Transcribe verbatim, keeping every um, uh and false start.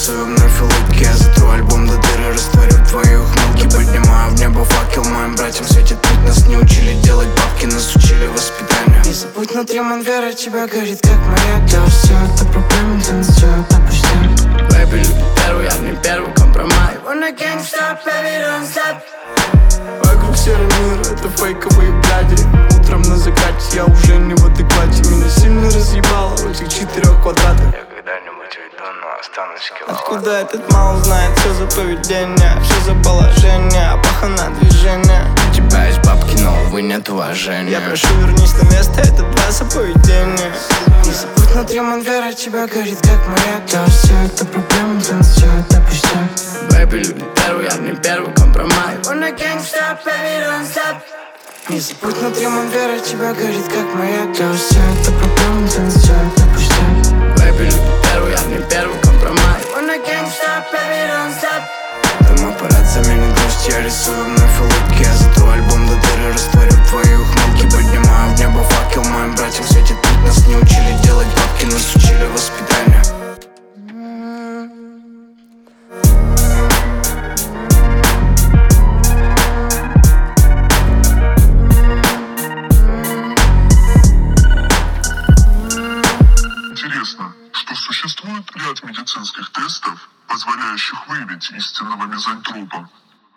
рисую вновь улыбки. Я затру альбом до дыры, растворю твои ухмылки. Поднимаю в небо факел, моим братьям светит путь. Нас не учили делать бабки, нас учили воспитанию. Не забудь, внутри Монвера тебя горит как маяк. Да, все это проблемы, для нас все это пустяк. Бэйби любит первый, я не первый компромат. Wanna gangsta, baby, don't stop. Вокруг серый мир, это фейковые бляди. Утром на закате я уже не в адеквате. Меня сильно разъебало в этих четырех квадратах. Я когда-нибудь уйду, но останусь киловатт. Откуда этот мал знает все за поведение, все за положение, пахана движение. У тебя есть бабки, но, увы, нет уважения. Я прошу, вернись на место, это два за поведение. Не забудь, внутри Монвера тебя горит как маяк. Да, все это проблемы, для нас все это пустяк. Бэйби любит первый, я не первый компромат. Wanna gangsta, baby, don't stop. Не забудь, внутри Монвера тебя горит как маяк. Да, все это проблемы, для нас все это пустяк. Бэйби любит первый, я не первый компромат. Wanna gangsta, baby, don't stop. Дом аппарат заменит грусть, я рисую вновь улыбки. Я затру альбом до дыры, растворю твои ухмылки. Поднимаю в небо факел, моим братьям светит путь. Нас не учили делать бабки, нас учили воспитанию. Интересно, что существует ряд медицинских тестов, позволяющих выявить истинного мизантропа.